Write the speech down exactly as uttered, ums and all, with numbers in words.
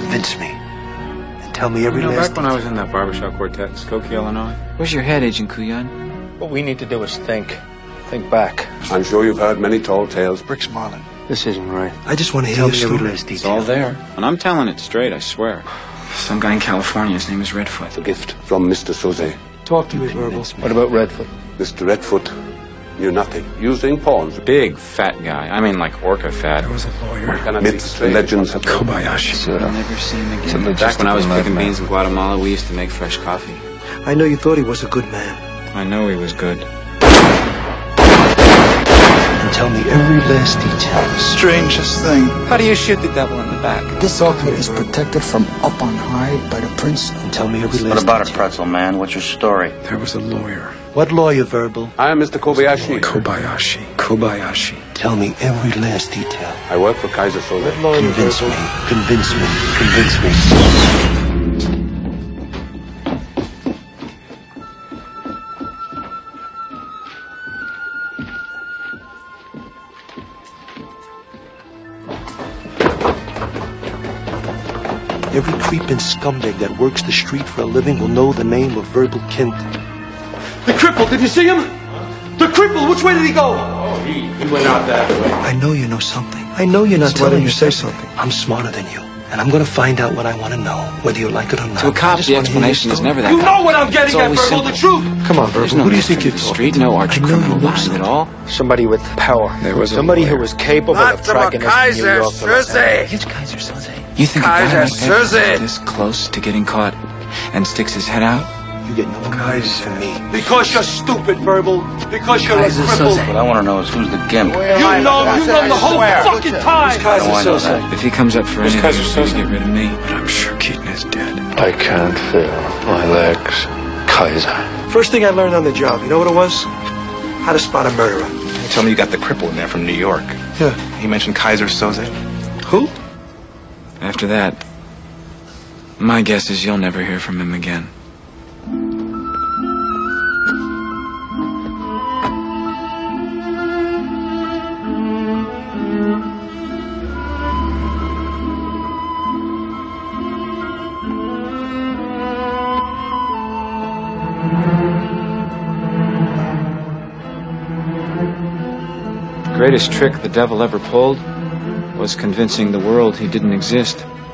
Convince me. And tell me every you know, last back when I was in that barbershop quartet in Skokie, Illinois. Where's your head, Agent Kuyan? What we need to do is think. Think back. I'm sure you've heard many tall tales. Bricks Marlin. This isn't right. I just want to hear every last detail. It's all there. And I'm telling it straight, I swear. Some guy in California, his name is Redfoot. A gift from Mister Soze. Talk to me, Verbal. What about Redfoot? Mister Redfoot knew nothing. Using pawns. Big, fat guy. I mean, like orca fat. I was a lawyer. Myths and legends of Kobayashi. I'll never see him again. Back when I was picking beans in Guatemala, we used to make fresh coffee. I know you thought he was a good man. I know he was good. And tell me every last detail. Strangest thing. How do you shoot the devil in the back? This offer is protected from up on high by the prince. And tell me every last What about it, detail. Pretzel Man? What's your story? There was a lawyer. What lawyer, Verbal? I am Mister Kobayashi. Kobayashi. Kobayashi. Tell me every last detail. I work for Kaiser Soze. Convince me. Convince me. Convince me. Every creeping scumbag that works the street for a living will know the name of Verbal Kint. The cripple, did you see him? The cripple, which way did he go? Oh, he, he went out that way. I know you know something. I know you're not So why telling don't me you say something. I'm smarter than you. And I'm going to find out what I want to know, whether you like it or not. To a cop, I just the wanna hear your explanation is story. never that You know complicated. what I'm getting It's at, always Verbal, simple. the truth. Come on, There's Verbal. no Who do you mystery think in you're the talking street, to? no arch I know criminal you know behind it all. Somebody with power. There was Somebody who was capable of tracking us from New York to Los Angeles. It's Kaiser Soze. You think a guy like that is this close to getting caught and sticks his head out? You get no guys from me. Because you're stupid, Verbal. Because you're Kaiser a cripple. Soze. What I want to know is who's the gimp. You know, you run the whole fucking time. How do I know that? If he comes up for anything, Kaiser he's going Soze? to get rid of me. But I'm sure Keaton is dead. I can't feel my legs. Kaiser. First thing I learned on the job, you know what it was? How to spot a murderer. You told me you got the cripple in there from New York. Yeah. He mentioned Kaiser Soze. Who? After that, my guess is you'll never hear from him again. The greatest trick the devil ever pulled was convincing the world he didn't exist.